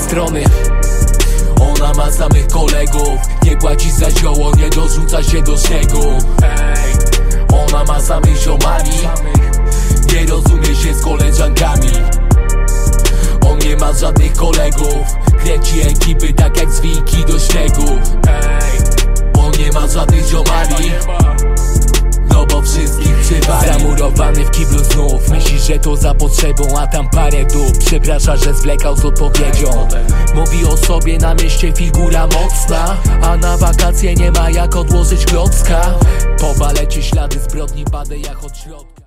strony. Ona ma samych kolegów, nie płaci za zioło, nie dorzuca się do śniegu. Ona ma samych ziomali, nie rozumie się z koleżankami. On nie ma żadnych kolegów, kręci ekipy tak jak zwinki do śniegu. On nie ma żadnych ziomali, no bo wszystkich przywali. Zamurowany w kiblu znów, myśli, że to za potrzebą, a tam parę dup. Przeprasza, że zwlekał z odpowiedzią. Mówi o sobie na mieście figura mocna, a na wakacje nie ma jak odłożyć klocka. Po balecie ślady zbrodni padę jak od środka.